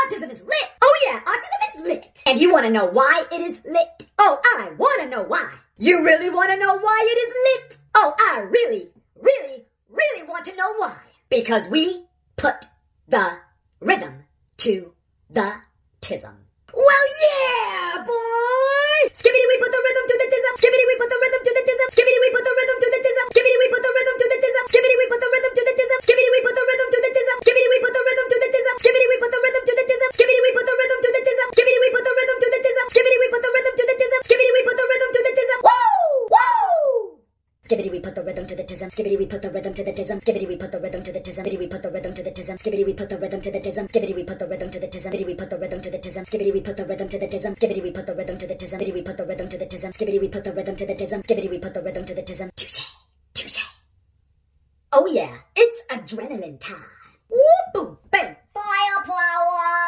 autism is lit. Oh yeah, autism is lit. And you want to know why it is lit? Oh, I want to know why. You really want to know why it is lit? Oh, I really, really, really want to know why. Because we put the rhythm to the tism. Well, yeah, boy! Skibbity, we put the rhythm to the tism. Skibbity, we put the rhythm to the tism. Skibbity, we put the rhythm to the tism. Skibbity, we put the rhythm to the tism. Skibbity, we put the rhythm to the tism. Skibbity, we put the rhythm to the tism. Skibbity, we put the rhythm to the tism. Skibbity, we put the rhythm to the tism. Skibbity, we put the rhythm to the tism. Skibbity, we put the rhythm to the tism. Skibbity, we put the rhythm to the tism. Skibbity, we put the rhythm to the tism. Woo! Woo! Skibbity, we put the rhythm to the tism. Skibbity, we put the rhythm to the tism. Skibbity, we put the rhythm to the tism. Skibbity, we put the rhythm to the tism. Skibbity, we put the rhythm to the tism. Skibbity, we put the rhythm to the tism. Skibbity, we put the rhythm to the tism. Skibbity, we put the rhythm to the tism. Skibbity, we put the rhythm to the tism. Skibbity, we put the rhythm to the tism. Skibbity, we put the rhythm to the tism. Skibbity, we put the rhythm to the tism. Touche, touche. Oh yeah, it's adrenaline time. Whoop, boom, bang, fire power.